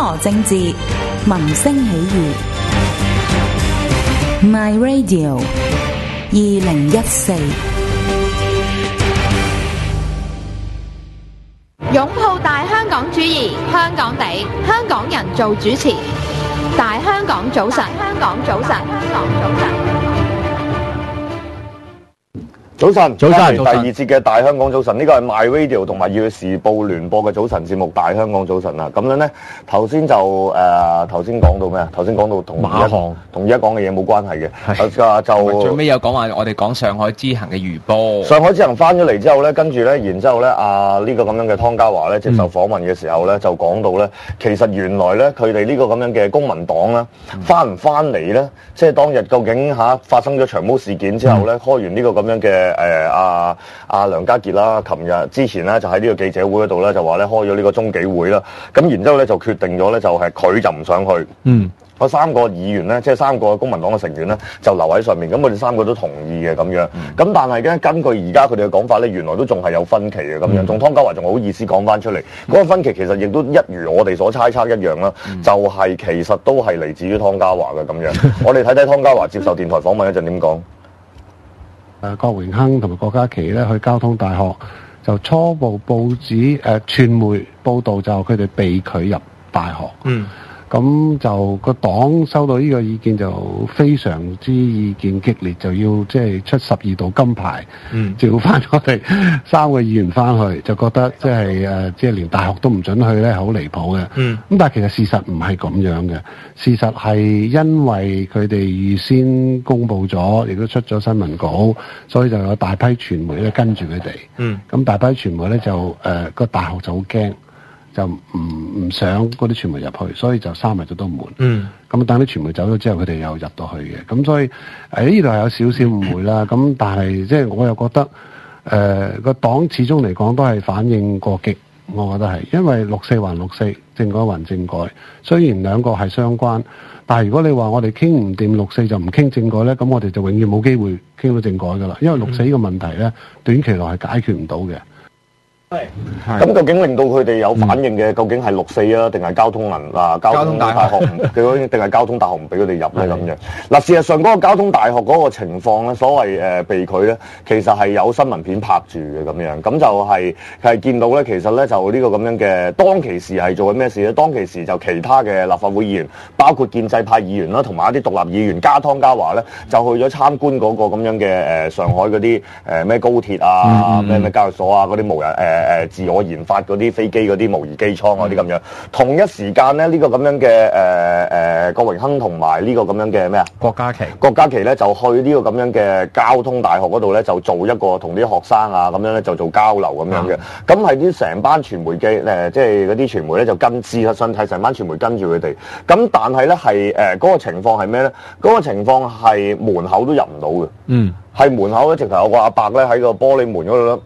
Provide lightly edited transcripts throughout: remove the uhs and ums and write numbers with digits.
羅政治，民聲起義。My Radio 2014。 擁抱大香港主義，香港地，香港人做主持。大香港早晨，香港早晨，香港早晨。 早晨，第二節嘅大香港早晨，呢個係 My Radio 同埋要時報聯播嘅早晨節目《大香港早晨》啊。咁樣咧，頭先講到咩啊？頭先講到同而家講嘅嘢冇關係嘅，就最尾有講話我哋講上海之行嘅餘波。 上海之行翻咗嚟之後咧，跟住咧，然之後咧，呢個咁樣嘅湯家驊咧接受訪問嘅時候咧，就講到咧，其實原來咧佢哋呢個咁樣嘅公民黨咧，翻唔翻嚟咧，即係當日究竟發生咗長毛事件之後咧，開完呢個咁樣嘅。梁家傑啦，之前咧就喺呢個記者會嗰度咧就話咧開咗呢個中紀會啦，咁然之後咧就決定咗咧就係佢就唔想去，嗰三個議員咧即係三個公民黨嘅成員咧就留喺上面，咁佢哋三個都同意嘅咁樣，咁但係咧根據而家佢哋嘅講法咧，原來都仲係有分歧嘅咁樣，仲湯家驊仲好意思講翻出嚟，嗰個分歧其實亦都一如我哋所猜測一樣啦，就係其實都係嚟自於湯家驊嘅咁樣，我哋睇睇湯家驊接受電台訪問一陣點講。 郭榮鏗同埋郭家麒咧去交通大學，就初步報紙傳媒報道就佢哋被拒入大學。咁就個黨收到呢個意見就非常之意見激烈，就要即係出12道金牌，召翻我哋3個議員翻去，就覺得即係連大學都唔准去咧，好離譜嘅。咁但係其實事實唔係咁樣嘅，事實係因為佢哋預先公佈咗，亦都出咗新聞稿，所以就有大批傳媒咧跟住佢哋。咁大批傳媒咧就個大學就好驚。就唔想嗰啲傳媒入去，所以就閂埋咗道門。咁等啲傳媒走咗之後，佢哋又入到去嘅。咁所以呢度係有少少誤會啦。咁但係即係我又覺得個黨始終嚟講都係反應過激，我覺得係，因為六四還六四，政改還政改。雖然兩個係相關，但係如果你話我哋傾唔掂六四就唔傾政改咧，咁我哋就永遠冇機會傾到政改噶啦。因為六四呢個問題咧，短期內係解決唔到嘅。 咁究竟令到佢哋有反應嘅，究竟係六四啊，定係交通大學定係交通大學唔俾佢哋入咧咁樣？嗱，事實上嗰個交通大學嗰個情況咧，所謂被拒咧，其實係有新聞片拍住嘅咁樣，咁就係見到咧，其實咧就呢個咁樣嘅當其時係做緊咩事咧？當其時就其他嘅立法會議員，包括建制派議員啦，同埋一啲獨立議員加湯家驊咧，就去咗參觀嗰個咁樣嘅上海嗰啲咩高鐵啊、咩交易所啊嗰啲無人自我研發嗰啲飛機嗰啲模擬機艙嗰啲咁樣，同一時間咧呢個咁樣嘅郭榮鏗同埋呢個咁樣嘅咩啊？郭家麒咧就去呢個咁樣嘅交通大學嗰度咧就做一個同啲學生啊咁樣咧就做交流咁樣嘅，咁係啲成班傳媒嘅即係嗰啲傳媒咧就跟事實上係成班傳媒跟住佢哋，咁但係咧係嗰個情況係咩咧？嗰個情況係門口都入唔到嘅，係門口咧直頭有個阿伯咧喺個玻璃門嗰度咧。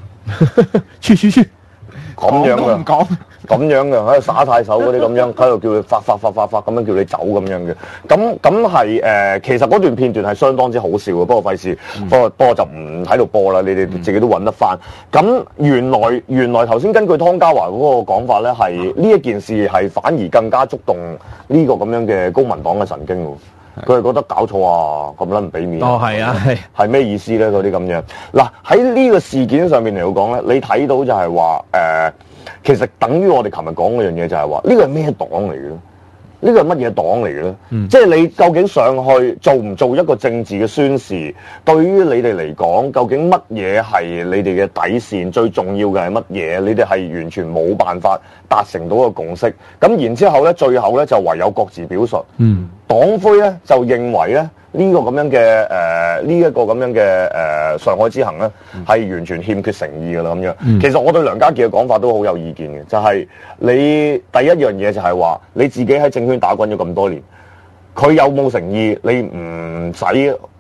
咁樣嘅，咁樣嘅喺度耍太手嗰啲咁樣，喺度叫佢發咁樣叫你走咁樣嘅，咁係其實嗰段片段係相當之好笑嘅，不過費事，不過就唔喺度播啦，你哋自己都揾得翻。咁原來頭先根據湯家驊嗰個講法咧，係呢一件事係反而更加觸動呢個咁樣嘅公民黨嘅神經喎。佢係覺得搞錯啊，咁撚唔俾面。係啊，係咩意思咧？嗰啲咁樣嗱，喺呢個事件上面嚟講咧，你睇到就係話其實等於我哋琴日講嗰樣嘢，就係話呢個係咩黨嚟嘅咧？呢個係乜嘢黨嚟嘅咧？即係你究竟上去做唔做一個政治嘅宣示？對於你哋嚟講，究竟乜嘢係你哋嘅底線？最重要嘅係乜嘢？你哋係完全冇辦法達成到個共識。咁然之後咧，最後咧就唯有各自表述。黨魁咧就認為咧呢個咁樣嘅呢一個咁樣嘅上海之行咧係完全欠缺誠意㗎啦咁樣。其實我對梁家傑嘅講法都好有意見嘅，就係你第一樣嘢就係話你自己喺政圈打滾咗咁多年，佢有冇誠意你唔使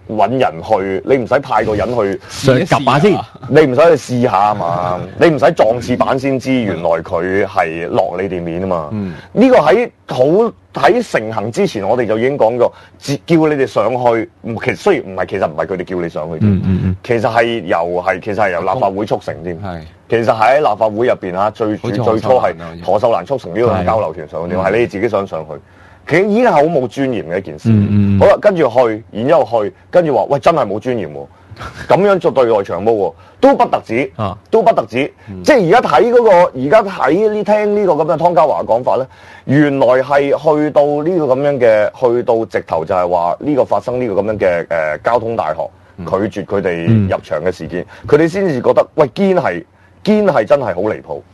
揾人去，你唔使派個人去上及下先， 你唔使去試下啊嘛，你唔使撞次板先知原來佢係落你哋面啊嘛。呢個喺成行之前，我哋就已經講過，叫你哋上去。其實雖然唔係，其實唔係佢哋叫你上去添，其實係由立法會促成添。其實喺立法會入邊啊，最初係何秀蘭促成呢個交流團上去，係你哋自己想上去。其實已經係好冇尊嚴嘅一件事。好啦，跟住去，然之後去，跟住話喂真係冇尊嚴喎，咁樣做對外長毛喎，都不特止，都不特止。即係而家睇聽呢個咁嘅湯家驊嘅講法咧，原來係去到呢個咁樣嘅，去到直頭就係話呢個發生呢個咁樣嘅交通大學拒絕佢哋入場嘅事件，佢哋先至覺得喂堅係真係好離譜。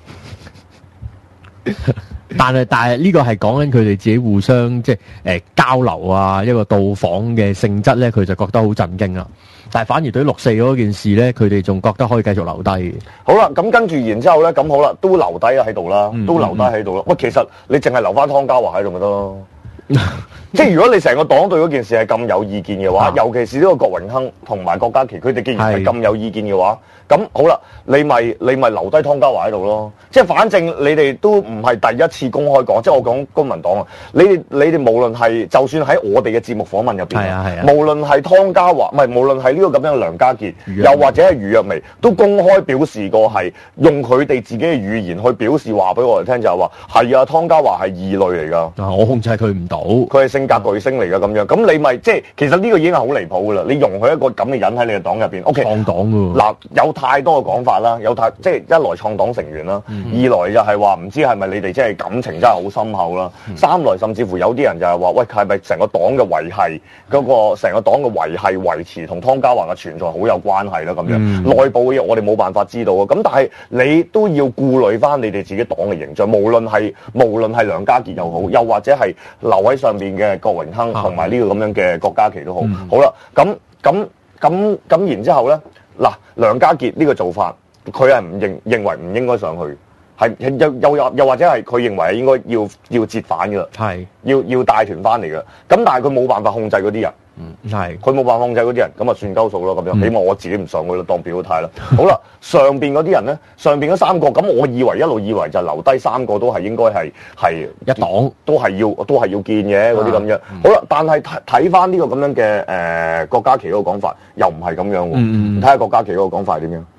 但係呢個係講緊佢哋自己互相即係交流啊，一個到訪嘅性質咧，佢就覺得好震驚啦。但係反而對6.4嗰件事咧，佢哋仲覺得可以繼續留低。 好啦，咁跟住然之後咧，咁好啦，都留低喺度啦，都留低喺度啦。喂，其實你淨係留翻湯家驊喺度咪得咯？即係如果你成個黨對嗰件事係咁有意見嘅話，尤其是呢個郭榮鏗同埋郭家麒，佢哋既然係咁有意見嘅話，咁好啦，你咪留低湯家驊喺度咯。即係反正你哋都唔係第一次公開講，即係我講公民黨啊，你哋無論係就算喺我哋嘅節目訪問入邊，無論係湯家驊，唔係無論係呢個咁樣嘅梁家傑，又或者係余若薇，都公開表示過係用佢哋自己嘅語言去表示話俾我哋聽，就係話係啊，湯家驊係異類嚟㗎，我控制佢唔到，佢係性格巨星嚟㗎咁樣。咁你咪即係其實呢個已經係好離譜㗎啦！你容許一個咁嘅人喺你嘅黨入邊，OK，創黨㗎嗱，有太多嘅講法啦，即係一來創黨成員啦，二來就係話唔知係咪你哋即係感情真係好深厚啦，三來甚至乎有啲人就係話喂，係咪成個黨嘅維繫嗰個成個黨嘅維繫維持同湯家驊嘅存在好有關係啦咁樣。內部嘅嘢我哋冇辦法知道啊，咁但係你都要顧慮翻你哋自己黨嘅形象，無論係梁家傑又好，又或者係留喺上邊嘅郭榮鏗同埋呢個咁樣嘅郭家麒都好。好啦，咁然之後咧，嗱，梁家傑呢個做法，佢係認為唔應該上去，係又或者係佢認為係應該要折返㗎，係要帶團翻嚟嘅。咁但係佢冇辦法控制嗰啲人，係佢冇辦法控制嗰啲人，咁啊算鳩數咯咁樣。起碼我自己唔上去啦，當表態啦。好啦，上邊嗰啲人咧，上邊嗰3個，咁我一路以為就留低3個都係應該係一黨，都係要見嘅嗰啲咁樣。好啦，但係睇翻呢個咁樣嘅郭家麒嗰個講法，又唔係咁樣喎。睇下郭家麒嗰個講法係點樣？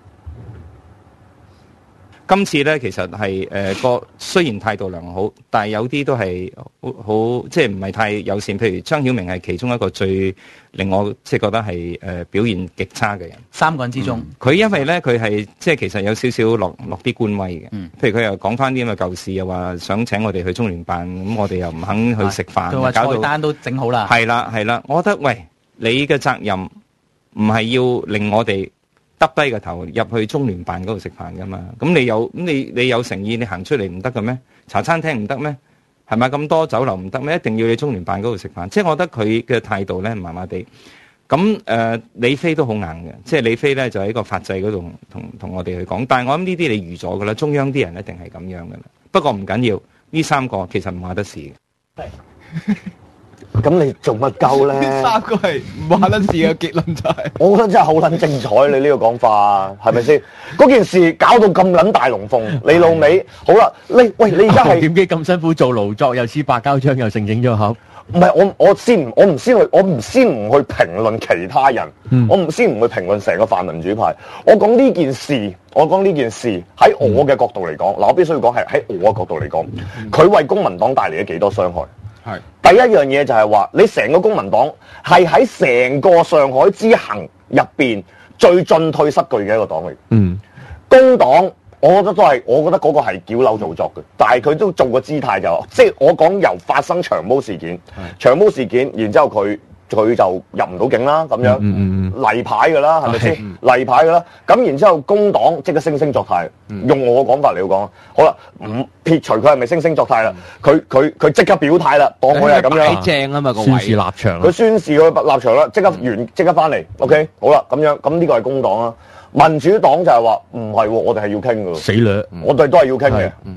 今次咧，其實係雖然態度良好，但係有啲都係好即係唔係太友善。譬如張曉明係其中一個最令我即係覺得係表現極差嘅人。3個人之中，佢因為咧佢係即係其實有少少落啲官威嘅。譬如佢又講翻啲咁嘅舊事，又話想請我哋去中聯辦，咁我哋又唔肯去食飯， 佢話菜單都整好啦。 係啦，我覺得喂，你嘅責任唔係要令我哋耷低個頭入去中聯辦嗰度食飯噶嘛？咁你有誠意，你行出嚟唔得嘅咩？茶餐廳唔得咩？係咪咁多酒樓唔得咩？一定要你中聯辦嗰度食飯？即係我覺得佢嘅態度咧麻麻地。咁李飛都好硬嘅，即係李飛咧就喺個法制嗰度同我哋去講。但係我諗呢啲你預咗噶啦，中央啲人一定係咁樣噶啦。不過唔緊要，呢3個其實唔話得事嘅。 咁你做乜鳩咧？ 呢3個係唔話得事嘅結論就係， 我覺得真係好撚精彩，你呢個講法係咪先？嗰件事搞到咁撚大龍鳳，你老味好啦，你而家係點解咁辛苦做勞作，又黐白膠漿，又整咗盒？ 唔係我唔先唔去評論其他人，我唔先唔去評論成個泛民主派。我講呢件事喺我嘅角度嚟講，嗱我必須要講係喺我嘅角度嚟講，佢為公民黨帶嚟咗幾多傷害？係第一樣嘢就係話，你成個公民黨係喺成個上海之行入邊最進退失據嘅一個黨嚟。工黨我覺得嗰個係矯揉造作嘅，但係佢都做個姿態即係我講由發生長毛事件，然之後佢就入唔到境啦，咁樣例牌㗎啦，係咪先？例牌㗎啦，咁然之後工黨即刻惺惺作態，用我嘅講法嚟講，好啦，唔撇除佢係咪惺惺作態啦，佢即刻表態啦，當佢係咁樣， 正啊嘛個位， 宣示立場， 佢宣示佢立場啦，即刻翻嚟 ，OK， 好啦，咁樣咁呢個係工黨啦，民主黨就係話唔係喎，我哋係要傾㗎， 死啦， 我哋都係要傾嘅，好啊。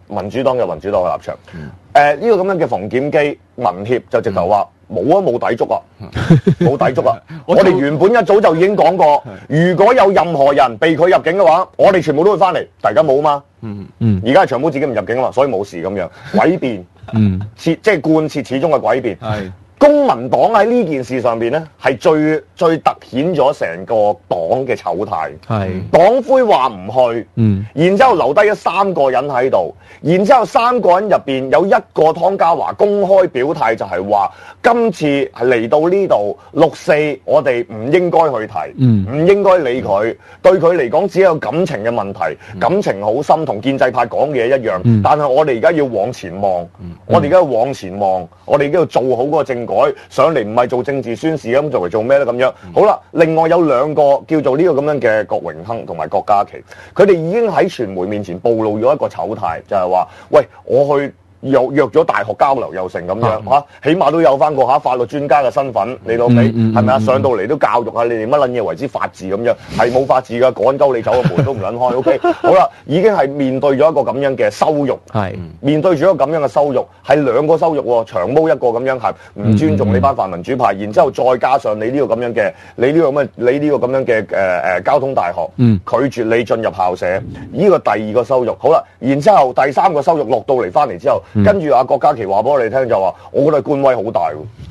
民主黨有民主黨嘅立場。呢個咁樣嘅馮檢基民協就直頭話冇抵觸啊，冇抵觸啊！我哋原本一早就已經講過，如果有任何人被佢入境嘅話，我哋全部都會翻嚟。大家冇嘛？而家係長毛自己唔入境啊嘛，所以冇事咁樣。詭辯，即係貫徹始終嘅詭辯。公民黨喺呢件事上邊咧，係最突顯咗成個黨嘅醜態。黨魁話唔去，然之後留低咗3個人喺度，然之後3個人入邊有一個湯家驊公開表態，就係話今次係嚟到呢度6·4，我哋唔應該去提，唔應該理佢，對佢嚟講只有感情嘅問題，感情好深，同建制派講嘅嘢一樣。但係我哋而家要往前望，我哋而家要往前望，我哋而家要做好嗰個政改。上嚟唔係做政治宣示咁，做嚟做咩咧？咁樣好啦。另外有2個叫做呢個咁樣嘅郭榮鏗同埋郭家麒，佢哋已經喺傳媒面前暴露咗一個醜態，就係話：喂，我去約咗大學交流又成咁樣嚇，起碼都有翻個法律專家嘅身份，你老味係咪啊？上到嚟都教育下你哋乜撚嘢為之法治咁樣，係冇法治㗎，趕鳩你走個門都唔撚開。OK， 好啦，已經係面對咗一個咁樣嘅羞辱，面對住一個咁樣嘅羞辱，係2個羞辱喎，長毛一個咁樣係唔尊重你班泛民主派，然之後再加上你呢個咁樣嘅，你呢個咁樣嘅交通大學拒絕你進入校舍，呢個第2個羞辱。好啦，然之後第3個羞辱落到嚟翻嚟之後。跟住阿郭家麒話俾我哋聽就話，我覺得官威好大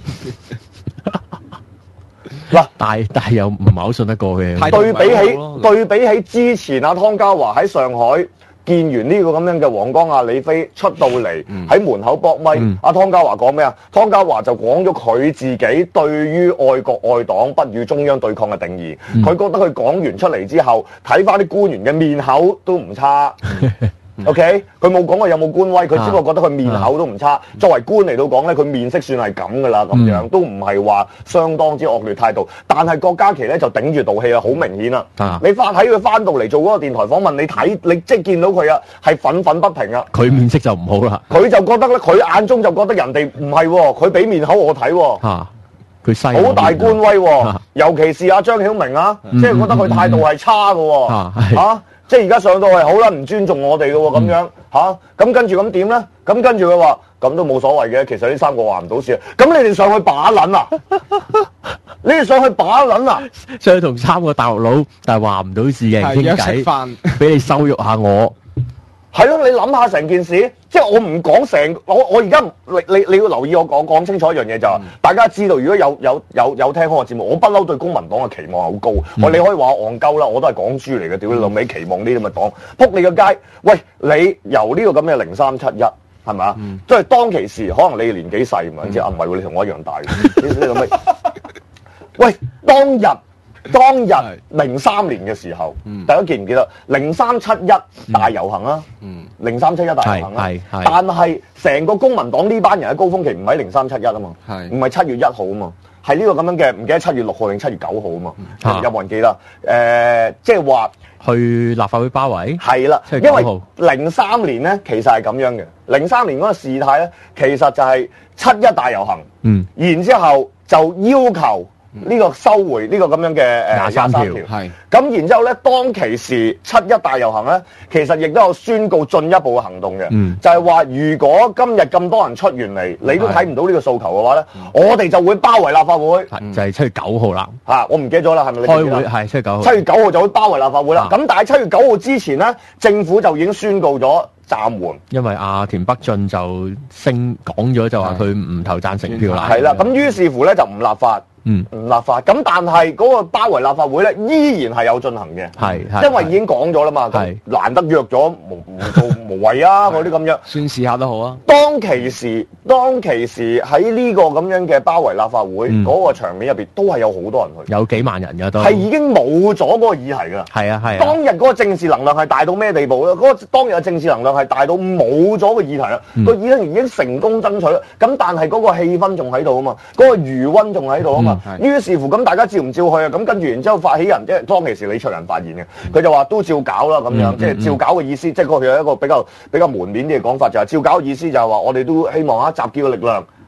喎。嗱，但係又唔係好信得過嘅。對比起之前阿湯家驊喺上海見完呢個咁樣嘅黃江亞李飛出到嚟喺門口搏咪，阿湯家驊講咩啊？湯家驊就講咗佢自己對於愛國愛黨不與中央對抗嘅定義。佢覺得佢講完出嚟之後，睇翻啲官員嘅面口都唔差。OK， 佢冇講過有冇官威，佢只不過覺得佢面口都唔差。作為官嚟到講咧，佢面色算係咁噶啦，咁樣都唔係話相當之惡劣態度。但係郭家麒咧就頂住道氣啊，好明顯啦。你睇佢翻到嚟做嗰個電台訪問，你即係見到佢啊，係憤憤不平啊。佢面色就唔好啦。佢就覺得咧，佢眼中就覺得人哋唔係喎，佢俾面口我睇喎。佢犀好大官威喎，尤其是阿張曉明啊，即係覺得佢態度係差嘅喎。即係而家上到係好啦，唔尊重我哋嘅喎，咁樣嚇，咁跟住咁點咧？咁跟住佢話咁都冇所謂嘅，其實呢3個話唔到事。咁你哋上去把撚啊？你哋上去把撚啊？上去同3個大陸佬，但係話唔到事嘅傾偈，俾你羞辱下我。係咯，你諗下成件事，即係我唔講成，我而家你要留意我講清楚一樣嘢就係，大家知道如果有聽開我節目，我不嬲對公民黨嘅期望係好高。你可以話我戇鳩啦，我都係港豬嚟嘅，屌你老味期望呢啲咁嘅黨，撲你個街！喂，你由呢個咁嘅0371係咪啊？即係當其時，可能你年紀細嘛，即係唔係喎？你同我一樣大，你老味。喂，當日03年嘅時候，大家記唔記得0371大遊行啊？0371大遊行啊！但係成個公民黨呢班人嘅高峰期唔喺0371啊嘛，唔係7月1號啊嘛，係呢個咁樣嘅，唔記得7月6號定7月9號啊嘛，有冇人記得？即係話去立法會包圍係啦，因為03年咧其實係咁樣嘅，03年嗰個事態咧其實就係7·1大遊行，然之後就要求。呢個收回呢個咁樣嘅23條，係咁然之後咧，當其時7·1大遊行咧，其實亦都有宣告進一步嘅行動嘅，就係話如果今日咁多人出完嚟，你都睇唔到呢個訴求嘅話咧，我哋就會包圍立法會，就係7月9號啦。我唔記得咗啦，係咪你開會係7月9號？7月9號就會包圍立法會啦。咁但係7月9號之前咧，政府就已經宣告咗暫緩，因為阿田北俊就講咗就話佢唔投贊成票啦。係啦，咁於是乎咧就唔立法。唔立法，咁但係嗰個包圍立法會咧，依然係有進行嘅，因為已經講咗啦嘛，難得約咗無謂啊，嗰啲咁樣宣示下都好啊。當其時喺呢個咁樣嘅包圍立法會嗰個場面入邊，都係有好多人去，有幾萬人㗎都係已經冇咗嗰個議題㗎。係啊係啊，當日嗰個政治能量係大到咩地步咧？當日嘅政治能量係大到冇咗個議題啦，個議題已經成功爭取啦。咁但係嗰個氣氛仲喺度啊嘛，嗰個餘溫仲喺度啊嘛。於是乎咁大家照唔照去啊？咁跟住然之後發起人即係當其時李卓人發言嘅，佢就話都照搞啦咁樣，即係照搞嘅意思，即係佢有一個比較門面啲嘅講法，就係照搞嘅意思就係話我哋都希望集結嘅力量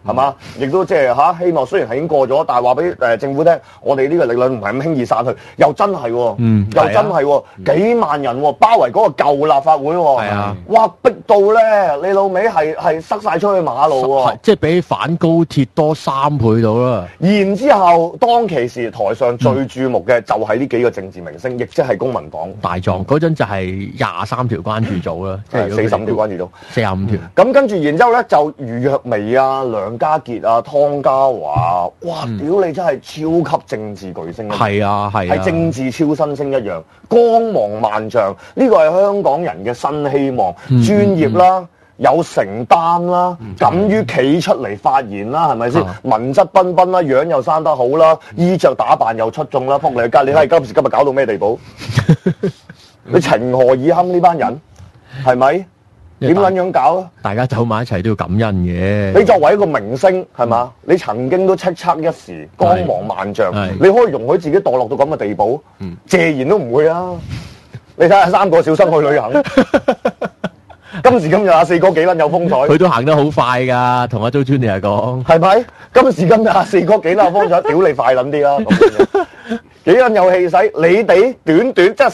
係嘛？亦都即係希望雖然係已經過咗，但係話俾政府聽，我哋呢個力量唔係咁輕易散去，又真係喎，又真係喎，幾萬人喎，包圍嗰個舊立法會喎， 係啊， 哇逼到咧，你老味係塞晒出去馬路喎， 即係比反高鐵多3倍到啦。 然之後當其時台上最注目嘅就係呢幾個政治明星，亦即係公民黨大狀嗰陣就係23條關注組啦，即係 45條關注組 ，45條。 咁跟住，然之後咧就余若薇啊、梁家傑啊、湯家驊啊，哇！屌你真係超級政治巨星， 係啊， 係政治超新星一樣，光芒萬丈。呢個係香港人嘅新希望，專業啦。有承擔啦，敢於企出嚟發言啦，係咪先？文質彬彬啦，樣又生得好啦，衣着打扮又出眾啦，仆你街！你睇今時今日搞到咩地步？你情何以堪呢班人？係咪？點撚樣搞啊？ 大家走埋一齊都要感恩嘅。 你作為一個明星係嘛？你曾經都叱咤一時，光芒萬丈，你可以容許自己墮落到咁嘅地步？謝賢都唔會啊！你睇下3個小生去旅行。今時今日阿四哥幾撚有風采， 佢都行得好快㗎，同阿周專利嚟講， 係咪？今時今日阿四哥幾撚有風采，屌你快撚啲啦！幾撚有氣勢，你哋短即係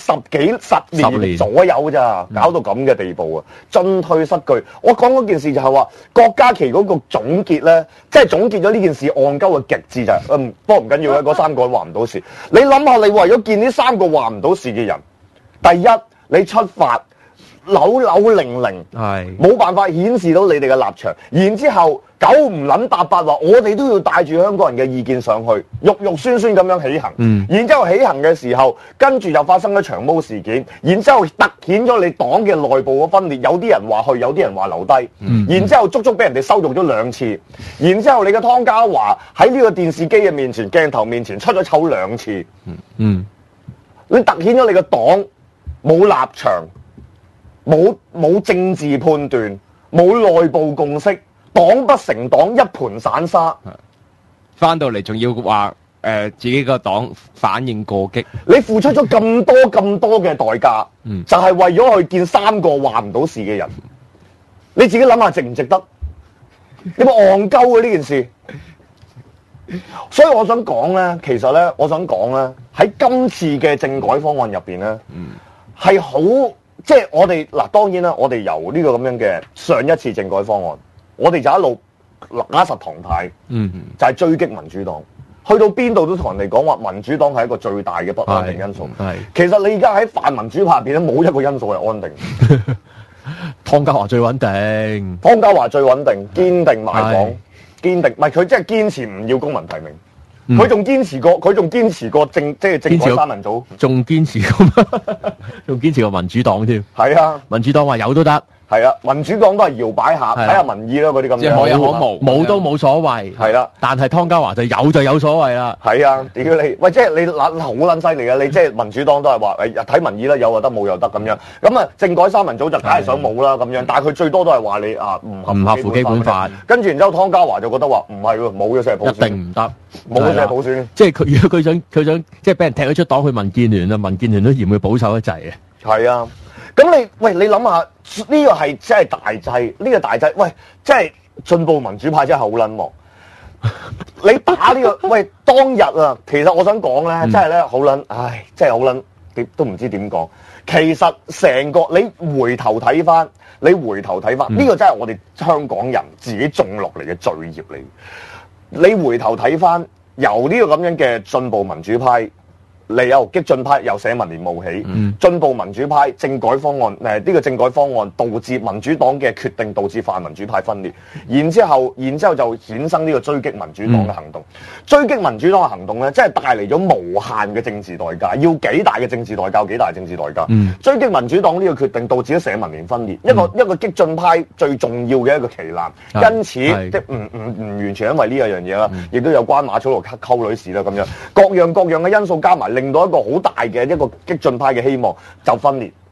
10年左右咋，搞到咁嘅地步啊，進退失據。我講嗰件事就係話，郭家麒嗰個總結咧，即係總結咗呢件事戇鳩嘅極致就係，不過唔緊要嘅，嗰3個話唔到事。你諗下，你為咗見呢3個話唔到事嘅人，第一你出發。扭零，係冇辦法顯示到你哋嘅立場，然之後9唔撚搭8話，我哋都要帶住香港人嘅意見上去，肉酸咁樣起行，然之後起行嘅時候，跟住又發生咗長毛事件，然之後突顯咗你黨嘅內部嘅分裂，有啲人話去，有啲人話留低，然之後足足俾人哋羞辱咗2次，然之後你嘅湯家驊喺呢個電視機嘅面前、鏡頭面前出咗醜2次，你突顯咗你嘅黨冇立場。冇政治判斷，冇內部共識，黨不成黨，一盤散沙。 翻到嚟仲要話自己個黨反應過激， 你付出咗咁多嘅代價，就係為咗去見3個話唔到事嘅人。你自己諗下值唔值得？有冇戇鳩啊呢件事？所以我想講咧，其實咧，我想講咧，喺今次嘅政改方案入邊咧，係好。即係我哋嗱，當然啦，我哋由呢個咁樣嘅上一次政改方案，我哋就一路揦實唐太，就係追擊民主黨，去到邊度都同人哋講話民主黨係一個最大嘅不安定因素。其實你而家喺泛民主派入邊咧，冇一個因素係安定。 湯家驊最穩定， 湯家驊最穩定，堅定賣港，堅定，唔係佢即係堅持唔要公民提名。佢仲堅持過政改三民組， 仲堅持過民主黨添。 係啊， 民主黨話有都得。 係啊，民主黨都係搖擺下，睇下民意啦嗰啲咁樣。 即係可有可無， 冇都冇所謂。 係啦， 但係湯家驊就有所謂啦。 係啊，屌你！喂，即係你好撚犀利嘅，你即係民主黨都係話睇民意啦，有就得，冇又得咁樣。咁啊，政改三民組就梗係想冇啦咁樣，但係佢最多都係話你唔合乎基本法。跟住然之後，湯家驊就覺得話唔係喎，冇咗成普選， 一定唔得， 冇咗成普選。 即係如果佢想即係俾人踢咗出黨去民建聯啊，民建聯都嫌佢保守一滯啊。 係啊。咁你諗下呢個係真係大劑，呢個大劑，喂，真係進步民主派真係好撚忙。你打呢個喂當日啊，其實我想講咧，真係咧好撚，唉，真係好撚，都唔知點講。其實成個你回頭睇翻，呢個真係我哋香港人自己種落嚟嘅罪孽嚟。你回頭睇翻，由呢個咁樣嘅進步民主派。你由激進派由社民連冒起，進步民主派政改方案，呢個政改方案導致民主黨嘅決定，導致泛民主派分裂，然之後就衍生呢個追擊民主黨嘅行動。追擊民主黨嘅行動咧，真係帶嚟咗無限嘅政治代價，要幾大嘅政治代價，幾大嘅政治代價。追擊民主黨呢個決定導致咗社民連分裂，一個激進派最重要嘅一個旗艦。因此，即係唔完全因為呢一樣嘢啦，亦都有關馬草路溝女士啦咁樣，各樣嘅因素加埋。令到一個好大嘅一個激進派嘅希望就分裂，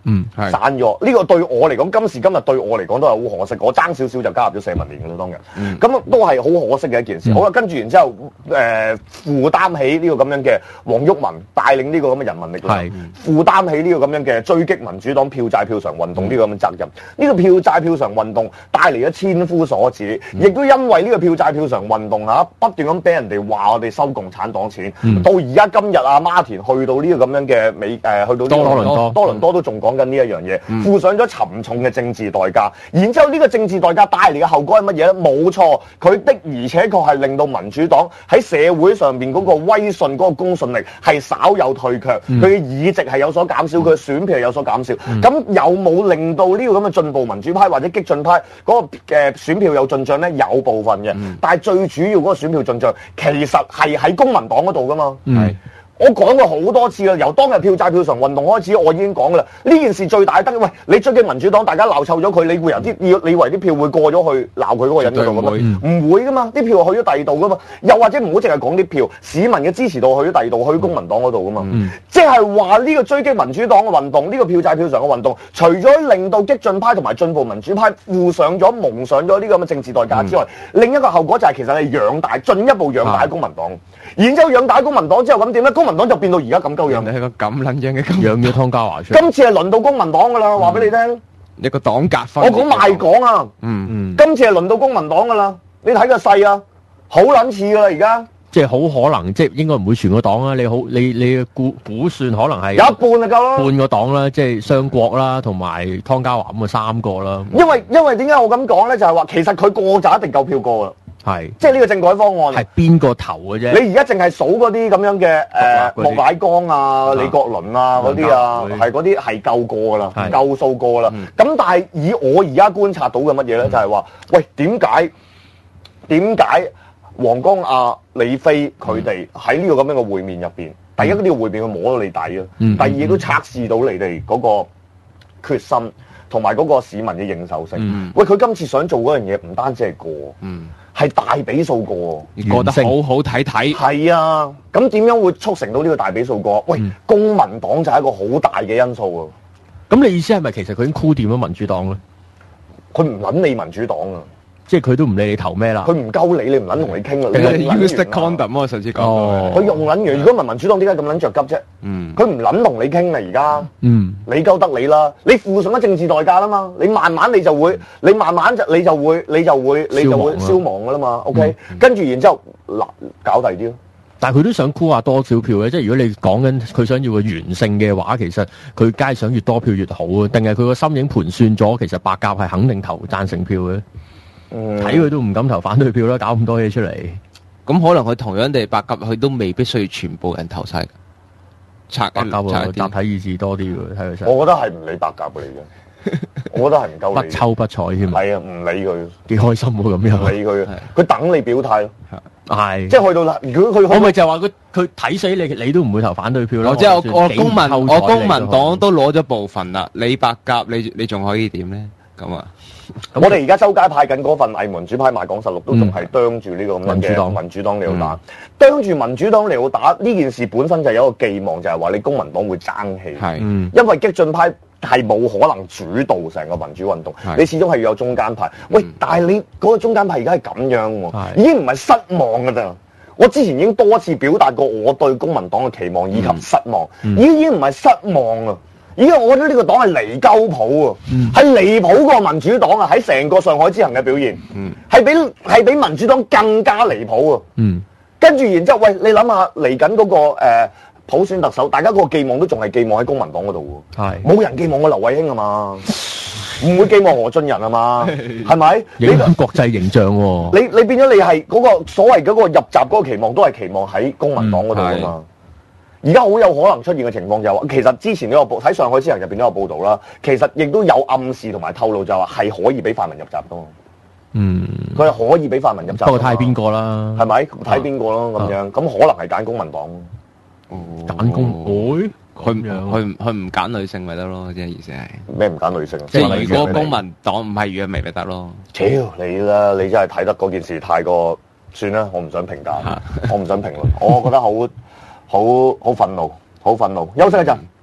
散咗。呢個對我嚟講，今時今日對我嚟講都係好可惜。我爭少少就加入咗社民連㗎啦，當日。咁都係好可惜嘅一件事。好啦，跟住然之後負擔起呢個咁樣嘅黃毓民帶領呢個咁嘅人民力量，負擔起呢個咁樣嘅追擊民主黨票債票償運動呢個咁嘅責任。呢個票債票償運動帶嚟咗千夫所指，亦都因為呢個票債票償運動不斷咁俾人哋話我哋收共產黨錢，到而家今日馬田去到呢個咁樣嘅去到多倫多都仲講緊呢一樣嘢，付上咗沉重嘅政治代價。然之後呢個政治代價帶嚟嘅後果係乜嘢咧？冇錯，佢的而且確係令到民主黨喺社會上邊嗰個威信、嗰個公信力係稍有退卻，佢嘅議席係有所減少，佢嘅選票係有所減少。咁有冇令到呢個咁嘅進步民主派或者激進派嗰個選票有進帳咧？有部分嘅，但係最主要嗰個選票進帳其實係喺公民黨嗰度噶嘛。我講過好多次啦，由當日票債票償運動開始，我已經講噶啦。呢件事最大得，喂，你追擊民主黨，大家鬧臭咗佢，你會你以為啲票會過咗去鬧佢嗰個人嗰度噶嘛？唔會噶嘛，啲票去咗第二度噶嘛。又或者唔好淨係講啲票，市民嘅支持度去咗第二度，去公民黨嗰度噶嘛。即係話呢個追擊民主黨嘅運動，呢個票債票償嘅運動，除咗令到激進派同埋進步民主派蒙上咗呢個咁嘅政治代價之外，另一個後果就係其實係進一步養大公民黨。然之後養大公民黨之後咁點咧？公民黨就變到而家咁鳩樣。 你係個咁撚樣嘅養咗湯家驊出嚟。 今次係輪到公民黨噶啦，話俾你聽。 一個黨格分。 我講賣港啊。今次係輪到公民黨噶啦，你睇個勢啊，好撚似噶啦而家。 即係好可能，即係應該唔會全個黨啦。你嘅估算可能係有一半就夠啦。 半個黨啦，即係雙國啦，同埋湯家驊咁嘅3個啦。 因為點解我咁講咧？就係話其實佢過就一定夠票過啦。 係， 即係呢個政改方案係邊個頭嘅啫？ 你而家淨係數嗰啲咁樣嘅莫乃光啊、李國麟啊嗰啲啊，係嗰啲係夠過噶啦，夠數過啦。咁但係以我而家觀察到嘅乜嘢咧，就係話，喂，點解黃光亞、李飛佢哋喺呢個咁樣嘅會面入邊，第一呢個會面佢摸到你底啊，第二都測試到你哋嗰個決心同埋嗰個市民嘅認受性。喂，佢今次想做嗰樣嘢，唔單止係過。係大比數過， 過得好好睇睇。 係啊，咁點樣會促成到呢個大比數過？喂，公民黨就係一個好大嘅因素啊！ 咁你意思係咪其實佢已經箍掂咗民主黨咧？ 佢唔撚理民主黨啊！ 即係佢都唔理你投咩啦？ 佢唔鳩你，你唔撚同你傾啊！ 你 use the condom 啊！上次講佢用撚完，如果唔係民主黨點解咁撚着急啫？佢唔撚同你傾啊！而家你鳩得你啦，你付上咗政治代價啦嘛，你慢慢你就會消亡噶啦嘛。OK，跟住然之後嗱搞第啲咯。 但係佢都想箍下多少票嘅，即係如果你講緊佢想要個完勝嘅話，其實佢梗係想越多票越好啊。定係佢個心已經盤算咗，其實白鴿係肯定投贊成票嘅。睇佢都唔敢投反對票啦，搞咁多嘢出嚟。 咁可能佢同樣地白鴿，佢都未必需要全部人投晒。白鴿集體意志多啲嘅，睇佢。 我覺得係唔理白鴿嘅嚟嘅，我覺得係唔夠理。 不抽不睬添。 係啊，唔理佢。 幾開心喎咁樣。 唔理佢，佢等你表態咯。 係。即係去到啦，如果佢我咪就係話佢睇死你，你都唔會投反對票咯。 即係我公民黨都攞咗部分啦，你白鴿你仲可以點咧？咁啊！ 我哋而家周街派緊嗰份偽民主派賣港實錄，都仲係啄住呢個咁樣嘅民主黨嚟到打，啄住民主黨嚟到打呢件事本身就有一個寄望，就係話你公民黨會爭氣，因為激進派係冇可能主導成個民主運動，你始終係要有中間派。喂，但係你嗰個中間派而家係咁樣喎，已經唔係失望㗎咋。我之前已經多次表達過我對公民黨嘅期望以及失望，已經唔係失望啊！而家我覺得呢個黨係離鳩譜啊，係離譜過民主黨啊！喺成個上海之行嘅表現，係比民主黨更加離譜啊！跟住然之後，喂，你諗下嚟緊嗰個普選特首，大家個寄望都仲係寄望喺公民黨嗰度喎，冇人寄望過劉慧卿啊嘛，唔會寄望何俊仁啊嘛，係咪？ 影響國際形象喎。 你變咗你係嗰個所謂嗰個入閘嗰個期望，都係期望喺公民黨嗰度啊嘛。而家好有可能出現嘅情況就係話，其實之前都有喺上海之行入邊都有報道啦。其實亦都有暗示同埋透露就話係可以俾泛民入閘咯。佢係可以俾泛民入閘。 不過睇邊個啦， 係咪？睇邊個咯咁樣，咁可能係揀公民黨。 揀公會？ 佢唔揀女性咪得咯？即係意思係咩唔揀女性？ 即係如果公民黨唔係楊明咪得咯？ 屌你啦！你真係睇得嗰件事太過，算啦，我唔想評價，我唔想評論，我覺得好憤怒，好憤怒。休息一陣。